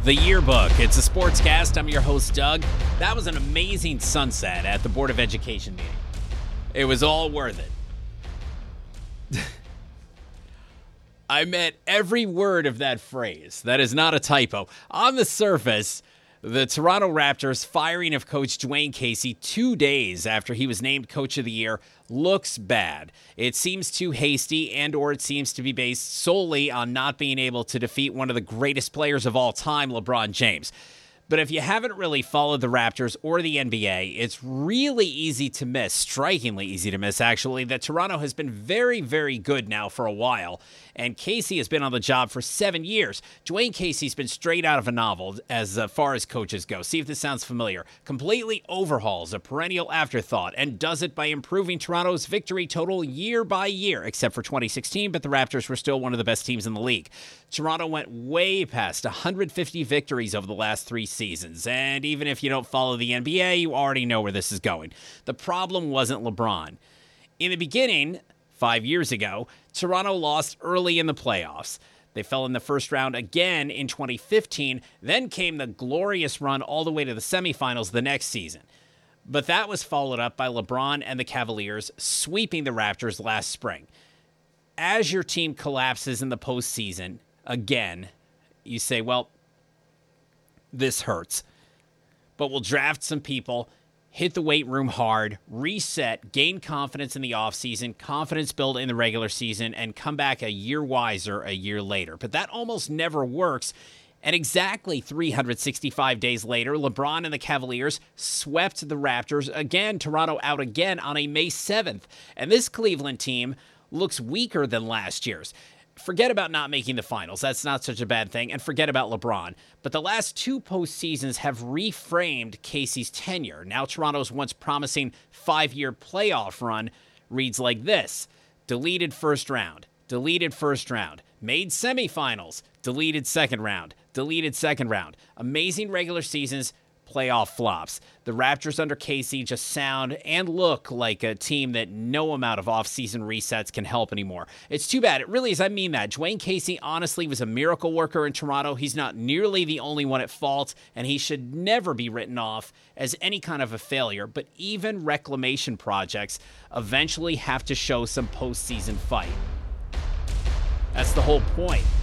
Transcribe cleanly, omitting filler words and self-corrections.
The Yearbook. It's a sportscast. I'm your host, Doug. That was an amazing sunset at the Board of Education meeting. It was all worth it. I meant every word of that phrase. That is not a typo. On the surface, the Toronto Raptors firing of Coach Dwayne Casey 2 days after he was named Coach of the Year looks bad. It seems too hasty, and or it seems to be based solely on not being able to defeat one of the greatest players of all time, LeBron James. But if you haven't really followed the Raptors or the NBA, it's really easy to miss, strikingly easy to miss, actually, that Toronto has been very, very good now for a while, and Casey has been on the job for 7 years. Dwayne Casey's been straight out of a novel as far as coaches go. See if this sounds familiar. Completely overhauls a perennial afterthought and does it by improving Toronto's victory total year by year, except for 2016, but the Raptors were still one of the best teams in the league. Toronto went way past 150 victories over the last 3 seasons, and even if you don't follow the NBA, you already know where this is going. The problem wasn't LeBron. In the beginning, 5 years ago, Toronto lost early in the playoffs. They fell in the first round again in 2015, then came the glorious run all the way to the semifinals the next season. But that was followed up by LeBron and the Cavaliers sweeping the Raptors last spring. As your team collapses in the postseason, again, you say, well, this hurts. But we'll draft some people, hit the weight room hard, reset, gain confidence in the offseason, confidence build in the regular season, and come back a year wiser a year later. But that almost never works. And exactly 365 days later, LeBron and the Cavaliers swept the Raptors again, Toronto out again on a May 7th. And this Cleveland team looks weaker than last year's. Forget about not making the finals. That's not such a bad thing. And forget about LeBron. But the last 2 postseasons have reframed Casey's tenure. Now Toronto's once promising 5-year playoff run reads like this. Deleted first round. Deleted first round. Made semifinals. Deleted second round. Deleted second round. Amazing regular seasons. Playoff flops. The Raptors under Casey just sound and look like a team that no amount of offseason resets can help anymore. It's too bad. It really is. I mean that. Dwayne Casey honestly was a miracle worker in Toronto. He's not nearly the only one at fault, and he should never be written off as any kind of a failure. But even reclamation projects eventually have to show some postseason fight. That's the whole point.